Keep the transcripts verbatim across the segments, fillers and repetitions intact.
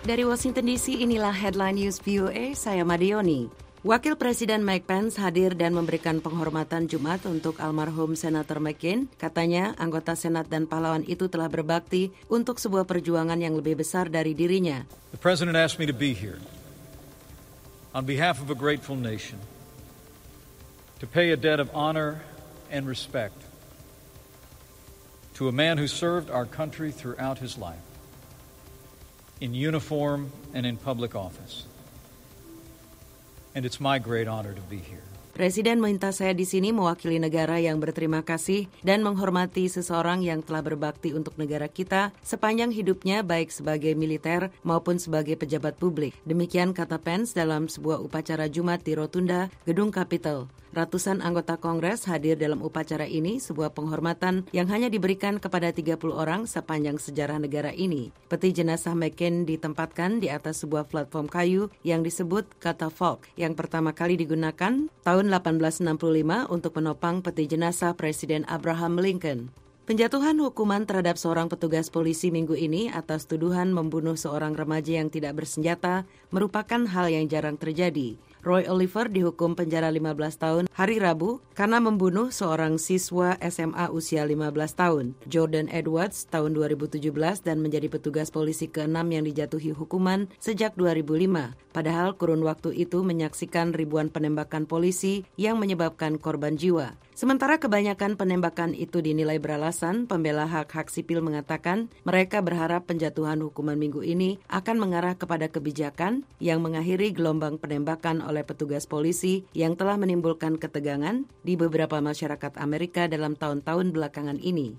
Dari Washington D C, inilah Headline News V O A, saya Madioni. Wakil Presiden Mike Pence hadir dan memberikan penghormatan Jumat untuk almarhum Senator McCain. Katanya, anggota Senat dan pahlawan itu telah berbakti untuk sebuah perjuangan yang lebih besar dari dirinya. The President asked me to be here on behalf of a grateful nation to pay a debt of honor and respect to a man who served our country throughout his life, in uniform and in public office. And it's my great honor to be here. Presiden minta saya di sini mewakili negara yang berterima kasih dan menghormati seseorang yang telah berbakti untuk negara kita sepanjang hidupnya baik sebagai militer maupun sebagai pejabat publik. Demikian kata Pence dalam sebuah upacara Jumat di Rotunda, Gedung Capitol. Ratusan anggota Kongres hadir dalam upacara ini, sebuah penghormatan yang hanya diberikan kepada tiga puluh orang sepanjang sejarah negara ini. Peti jenazah McCain ditempatkan di atas sebuah platform kayu yang disebut catafalque yang pertama kali digunakan tahun delapan belas enam puluh lima untuk menopang peti jenazah Presiden Abraham Lincoln. Penjatuhan hukuman terhadap seorang petugas polisi minggu ini atas tuduhan membunuh seorang remaja yang tidak bersenjata merupakan hal yang jarang terjadi. Roy Oliver dihukum penjara lima belas tahun hari Rabu karena membunuh seorang siswa S M A usia lima belas tahun. Jordan Edwards tahun dua ribu tujuh belas dan menjadi petugas polisi keenam yang dijatuhi hukuman sejak dua ribu lima. Padahal kurun waktu itu menyaksikan ribuan penembakan polisi yang menyebabkan korban jiwa. Sementara kebanyakan penembakan itu dinilai beralasan, pembela hak-hak sipil mengatakan mereka berharap penjatuhan hukuman minggu ini akan mengarah kepada kebijakan yang mengakhiri gelombang penembakan oleh petugas polisi yang telah menimbulkan ketegangan di beberapa masyarakat Amerika dalam tahun-tahun belakangan ini.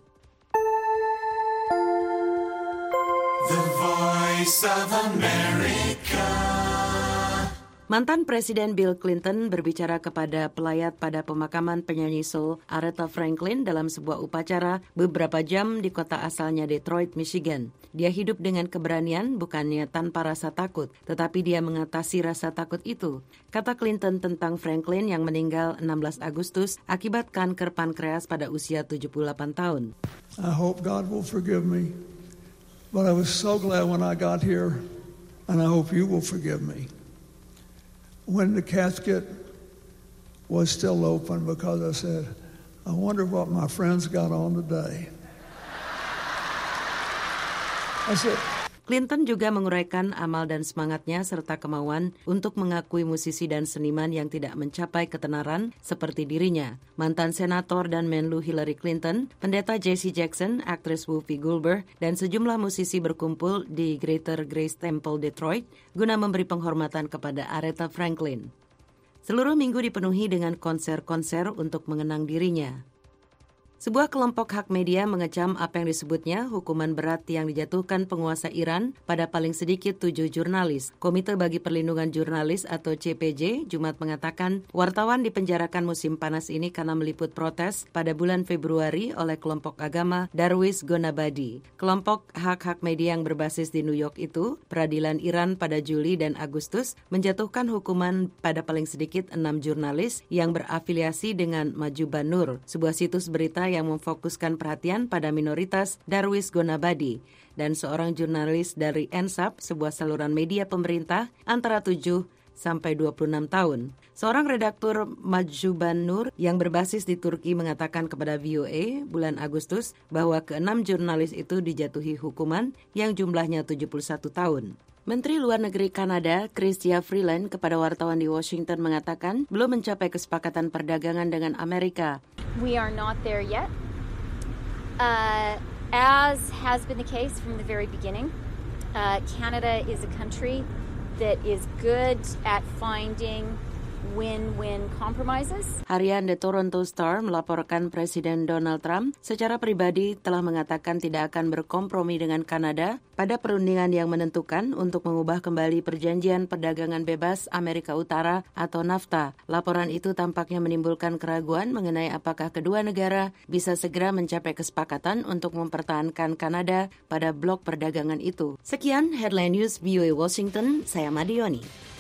The Voice of America. Mantan Presiden Bill Clinton berbicara kepada pelayat pada pemakaman penyanyi soul Aretha Franklin dalam sebuah upacara beberapa jam di kota asalnya Detroit, Michigan. Dia hidup dengan keberanian, bukannya tanpa rasa takut, tetapi dia mengatasi rasa takut itu. Kata Clinton tentang Franklin yang meninggal enam belas Agustus akibat kanker pankreas pada usia tujuh puluh delapan tahun. I hope God will forgive me, but I was so glad when I got here, and I hope you will forgive me. When the casket was still open, because I said, I wonder what my friends got on today. I said, Clinton juga menguraikan amal dan semangatnya serta kemauan untuk mengakui musisi dan seniman yang tidak mencapai ketenaran seperti dirinya. Mantan senator dan menlu Hillary Clinton, pendeta Jesse Jackson, aktris Whoopi Goldberg, dan sejumlah musisi berkumpul di Greater Grace Temple, Detroit, guna memberi penghormatan kepada Aretha Franklin. Seluruh minggu dipenuhi dengan konser-konser untuk mengenang dirinya. Sebuah kelompok hak media mengecam apa yang disebutnya hukuman berat yang dijatuhkan penguasa Iran pada paling sedikit tujuh jurnalis. Komite bagi Perlindungan Jurnalis atau C P J Jumat mengatakan wartawan dipenjarakan musim panas ini karena meliput protes pada bulan Februari oleh kelompok agama Darwish Gonabadi. Kelompok hak-hak media yang berbasis di New York itu, peradilan Iran pada Juli dan Agustus menjatuhkan hukuman pada paling sedikit enam jurnalis yang berafiliasi dengan Majuban Nur, sebuah situs berita yang memfokuskan perhatian pada minoritas Darwish Gonabadi, dan seorang jurnalis dari N S A P, sebuah saluran media pemerintah, antara tujuh sampai dua puluh enam tahun. Seorang redaktur Majuban Nur yang berbasis di Turki mengatakan kepada V O A bulan Agustus bahwa keenam jurnalis itu dijatuhi hukuman yang jumlahnya tujuh puluh satu tahun. Menteri Luar Negeri Kanada, Chrystia Freeland, kepada wartawan di Washington mengatakan belum mencapai kesepakatan perdagangan dengan Amerika. We are not there yet. Uh, as has been the case from the very beginning, uh, Canada is a country that is good at finding win-win compromises. Harian The Toronto Star melaporkan Presiden Donald Trump secara pribadi telah mengatakan tidak akan berkompromi dengan Kanada pada perundingan yang menentukan untuk mengubah kembali Perjanjian Perdagangan Bebas Amerika Utara atau NAFTA. Laporan itu tampaknya menimbulkan keraguan mengenai apakah kedua negara bisa segera mencapai kesepakatan untuk mempertahankan Kanada pada blok perdagangan itu. Sekian Headline News V O A Washington, saya Madioni.